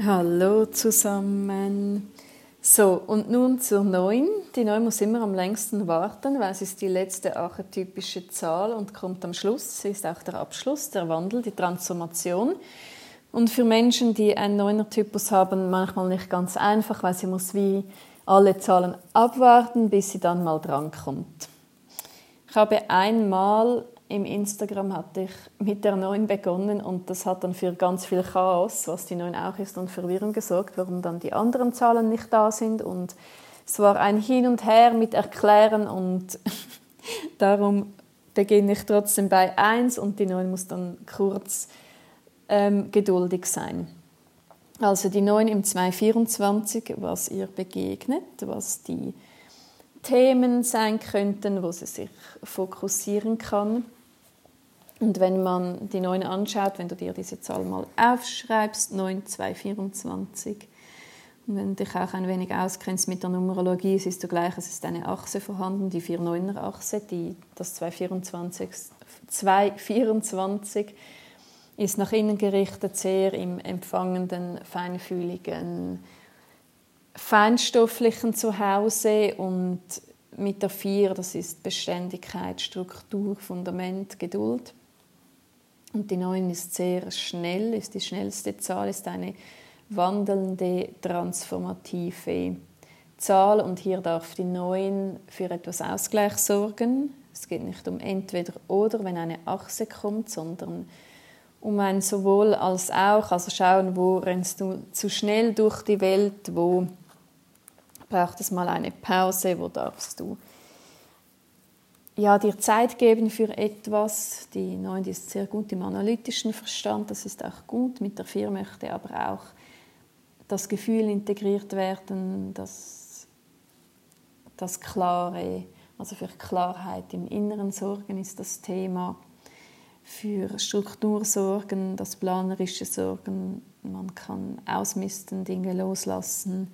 Hallo zusammen. So, und nun zur 9. Die 9 muss immer am längsten warten, weil sie ist die letzte archetypische Zahl und kommt am Schluss. Sie ist auch der Abschluss, der Wandel, die Transformation. Und für Menschen, die einen 9er-Typus haben, manchmal nicht ganz einfach, weil sie muss wie alle Zahlen abwarten, bis sie dann mal drankommt. Ich habe einmal im Instagram hatte ich mit der 9 begonnen und das hat dann für ganz viel Chaos, was die 9 auch ist, und Verwirrung gesorgt, warum dann die anderen Zahlen nicht da sind. Und es war ein Hin und Her mit Erklären und darum beginne ich trotzdem bei 1 und die 9 muss dann kurz geduldig sein. Also die 9 im 224, was ihr begegnet, was die Themen sein könnten, wo sie sich fokussieren kann. Und wenn man die 9 anschaut, wenn du dir diese Zahl mal aufschreibst, 9, 2, 24, und wenn du dich auch ein wenig auskennst mit der Numerologie, siehst du gleich, es ist eine Achse vorhanden, die 4-9er-Achse, das 224 ist nach innen gerichtet, sehr im empfangenden, feinfühligen, feinstofflichen Zuhause, und mit der 4, das ist Beständigkeit, Struktur, Fundament, Geduld. Und die 9 ist sehr schnell, ist die schnellste Zahl, ist eine wandelnde, transformative Zahl. Und hier darf die 9 für etwas Ausgleich sorgen. Es geht nicht um entweder oder, wenn eine Achse kommt, sondern um ein sowohl als auch. Also schauen, wo rennst du zu schnell durch die Welt, wo braucht es mal eine Pause, wo darfst du dir Zeit geben für etwas. Die 9 ist sehr gut im analytischen Verstand, das ist auch gut. Mit der 4 möchte aber auch das Gefühl integriert werden, das Klare, also für Klarheit im Inneren sorgen ist das Thema. Für Struktur sorgen, das planerische Sorgen, man kann ausmisten, Dinge loslassen.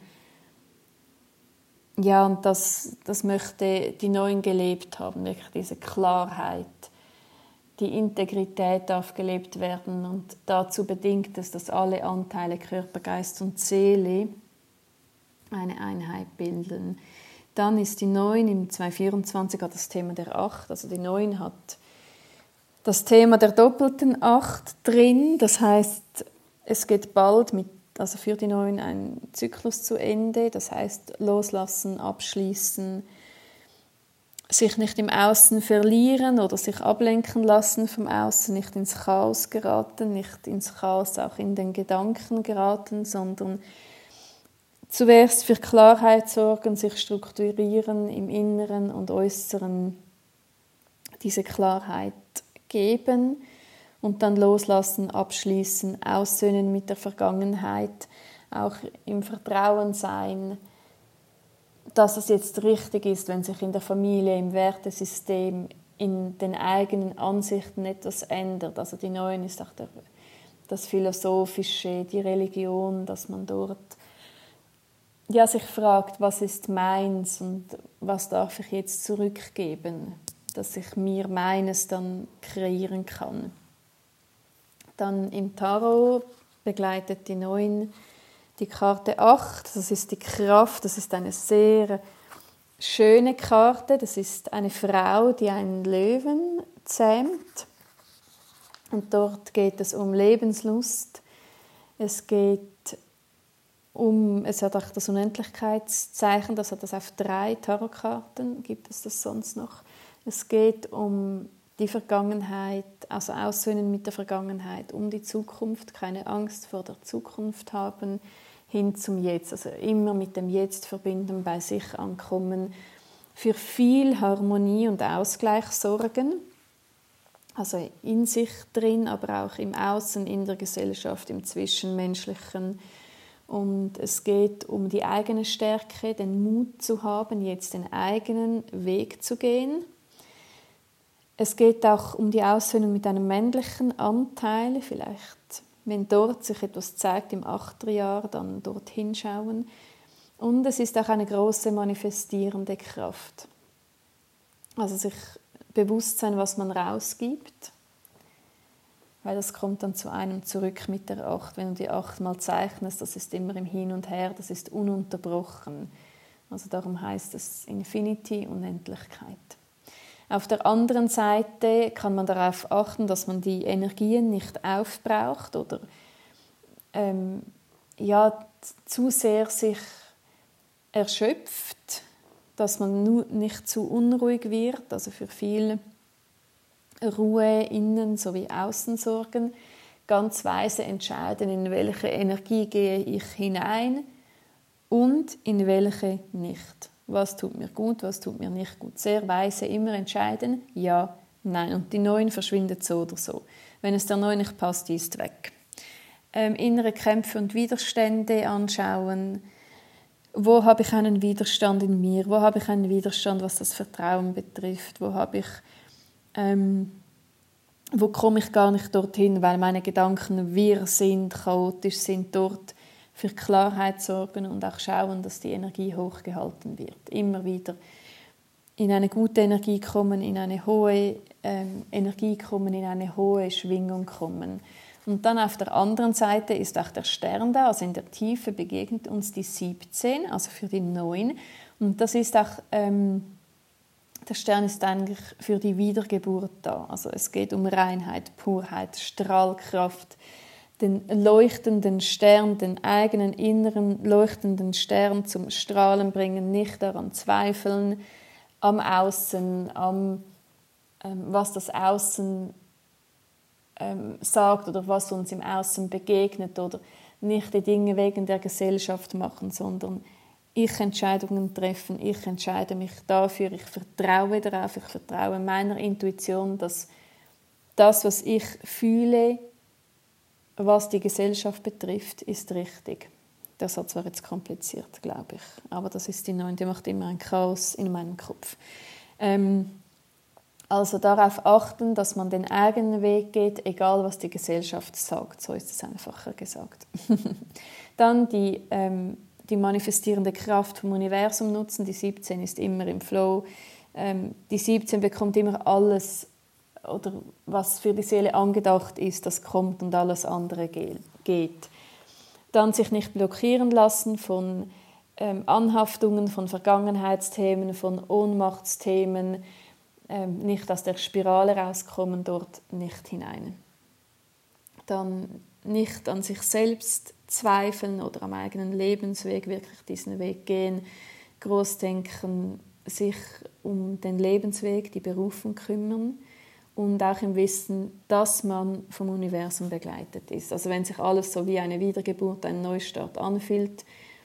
Ja, und das möchte die 9 gelebt haben, wirklich diese Klarheit. Die Integrität darf gelebt werden und dazu bedingt es, dass alle Anteile Körper, Geist und Seele eine Einheit bilden. Dann ist die 9 im 224 hat das Thema der 8, also die 9 hat das Thema der doppelten 8 drin, das heißt, es geht bald also für die 9 ein Zyklus zu Ende, das heißt loslassen, abschließen, sich nicht im Außen verlieren oder sich ablenken lassen vom Außen, nicht ins Chaos geraten, nicht ins Chaos auch in den Gedanken geraten, sondern zuerst für Klarheit sorgen, sich strukturieren im Inneren und Äußeren, diese Klarheit geben und dann loslassen, abschließen, aussöhnen mit der Vergangenheit, auch im Vertrauen sein, dass es jetzt richtig ist, wenn sich in der Familie, im Wertesystem, in den eigenen Ansichten etwas ändert. Also die 9 ist auch das Philosophische, die Religion, dass man dort sich fragt, was ist meins und was darf ich jetzt zurückgeben, dass ich mir meines dann kreieren kann. Dann im Tarot begleitet die 9 die Karte 8, das ist die Kraft, das ist eine sehr schöne Karte, das ist eine Frau, die einen Löwen zähmt. Und dort geht es um Lebenslust, es hat auch das Unendlichkeitszeichen, das hat es auf 3 Tarotkarten, gibt es das sonst noch. Es geht um die Vergangenheit, also aussöhnen mit der Vergangenheit, um die Zukunft, keine Angst vor der Zukunft haben, hin zum Jetzt, also immer mit dem Jetzt verbinden, bei sich ankommen, für viel Harmonie und Ausgleich sorgen, also in sich drin, aber auch im Außen, in der Gesellschaft, im Zwischenmenschlichen. Und es geht um die eigene Stärke, den Mut zu haben, jetzt den eigenen Weg zu gehen. Es geht auch um die Aussöhnung mit einem männlichen Anteil, vielleicht, wenn dort sich etwas zeigt im 8. Jahr, dann dort hinschauen. Und es ist auch eine große manifestierende Kraft. Also sich bewusst sein, was man rausgibt. weil das kommt dann zu einem zurück mit der 8. Wenn du die 8 mal zeichnest, das ist immer im Hin und Her, das ist ununterbrochen. Also darum heißt es Infinity, Unendlichkeit. Auf der anderen Seite kann man darauf achten, dass man die Energien nicht aufbraucht oder zu sehr sich erschöpft, dass man nicht zu unruhig wird, also für viel Ruhe innen sowie außen sorgen, ganz weise entscheiden, in welche Energie gehe ich hinein und in welche nicht. Was tut mir gut, was tut mir nicht gut. Sehr weise immer entscheiden, ja, nein. Und die 9 verschwindet so oder so. Wenn es der 9 nicht passt, die ist weg. Innere Kämpfe und Widerstände anschauen. Wo habe ich einen Widerstand in mir? Wo habe ich einen Widerstand, was das Vertrauen betrifft? Wo komme ich gar nicht dorthin, weil meine Gedanken wirr sind, chaotisch sind, dort für Klarheit sorgen und auch schauen, dass die Energie hochgehalten wird. Immer wieder in eine gute Energie kommen, in eine hohe Energie kommen, in eine hohe Schwingung kommen. Und dann auf der anderen Seite ist auch der Stern da, also in der Tiefe begegnet uns die 17, also für die 9. Und das ist auch, der Stern ist eigentlich für die Wiedergeburt da. Also es geht um Reinheit, Purheit, Strahlkraft, den leuchtenden Stern, den eigenen inneren leuchtenden Stern zum Strahlen bringen, nicht daran zweifeln, am Außen, was das Außen sagt oder was uns im Außen begegnet oder nicht die Dinge wegen der Gesellschaft machen, sondern ich Entscheidungen treffen, ich entscheide mich dafür, ich vertraue darauf, ich vertraue meiner Intuition, dass das, was ich fühle, was die Gesellschaft betrifft, ist richtig. Das hat zwar jetzt kompliziert, glaube ich, aber das ist die 9, die macht immer ein Chaos in meinem Kopf. Also darauf achten, dass man den eigenen Weg geht, egal was die Gesellschaft sagt. So ist es einfacher gesagt. Dann die manifestierende Kraft vom Universum nutzen. Die 17 ist immer im Flow. Die 17 bekommt immer alles, oder was für die Seele angedacht ist, das kommt und alles andere geht. Dann sich nicht blockieren lassen von Anhaftungen, von Vergangenheitsthemen, von Ohnmachtsthemen, nicht aus der Spirale rauskommen, dort nicht hinein. Dann nicht an sich selbst zweifeln oder am eigenen Lebensweg wirklich diesen Weg gehen, groß denken, sich um den Lebensweg, die Berufung kümmern und auch im Wissen, dass man vom Universum begleitet ist. Also wenn sich alles so wie eine Wiedergeburt, ein Neustart anfühlt,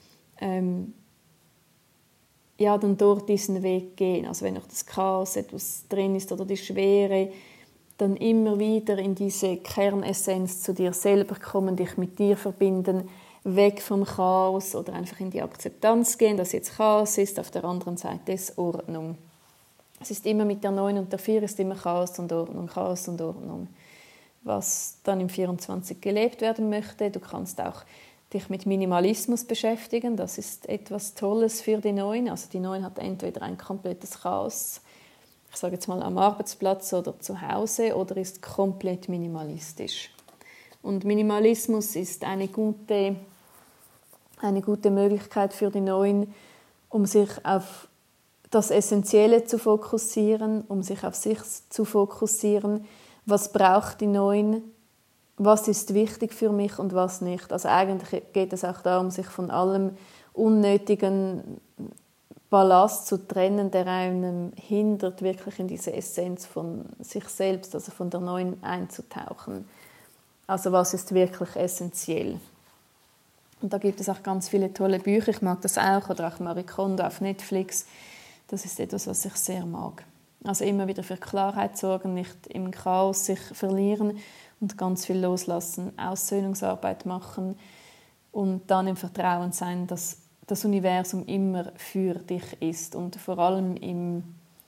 dann dort diesen Weg gehen. Also wenn noch das Chaos etwas drin ist oder die Schwere, dann immer wieder in diese Kernessenz zu dir selber kommen, dich mit dir verbinden, weg vom Chaos oder einfach in die Akzeptanz gehen, dass jetzt Chaos ist, auf der anderen Seite ist Ordnung. Es ist immer mit der 9 und der 4 ist immer Chaos und Ordnung, Chaos und Ordnung. Was dann im 24 gelebt werden möchte, du kannst auch dich mit Minimalismus beschäftigen, das ist etwas Tolles für die 9. Also die 9 hat entweder ein komplettes Chaos, ich sage jetzt mal am Arbeitsplatz oder zu Hause, oder ist komplett minimalistisch. Und Minimalismus ist eine gute Möglichkeit für die 9, um sich auf das Essentielle zu fokussieren, um sich auf sich zu fokussieren. Was braucht die 9? Was ist wichtig für mich und was nicht? Also eigentlich geht es auch darum, sich von allem unnötigen Ballast zu trennen, der einem hindert, wirklich in diese Essenz von sich selbst, also von der 9 einzutauchen. Also was ist wirklich essentiell? Und da gibt es auch ganz viele tolle Bücher, ich mag das auch, oder auch Marie Kondo auf Netflix. Das ist etwas, was ich sehr mag. Also immer wieder für Klarheit sorgen, nicht im Chaos sich verlieren und ganz viel loslassen, Aussöhnungsarbeit machen und dann im Vertrauen sein, dass das Universum immer für dich ist und vor allem im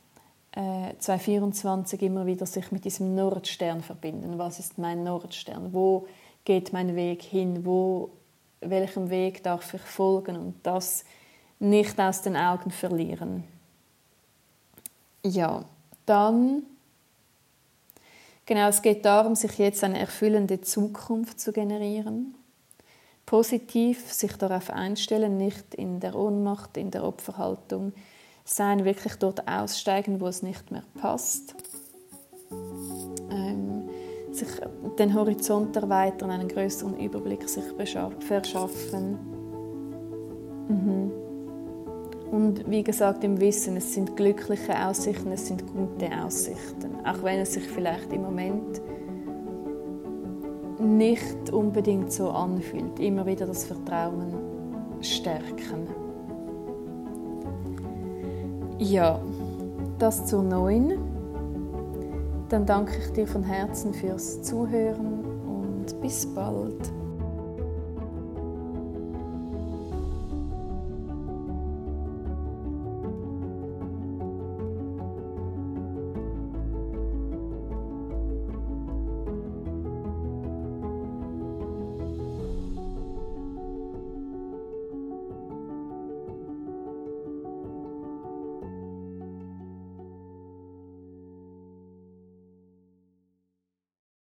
2024 immer wieder sich mit diesem Nordstern verbinden. Was ist mein Nordstern? Wo geht mein Weg hin? Welchem Weg darf ich folgen? Und das nicht aus den Augen verlieren. Ja, dann Genau, es geht darum, sich jetzt eine erfüllende Zukunft zu generieren. Positiv sich darauf einstellen, nicht in der Ohnmacht, in der Opferhaltung sein, wirklich dort aussteigen, wo es nicht mehr passt. Sich den Horizont erweitern, einen größeren Überblick sich verschaffen. Und wie gesagt, im Wissen, es sind glückliche Aussichten, es sind gute Aussichten. Auch wenn es sich vielleicht im Moment nicht unbedingt so anfühlt. Immer wieder das Vertrauen stärken. Ja, das zur 9. Dann danke ich dir von Herzen fürs Zuhören und bis bald.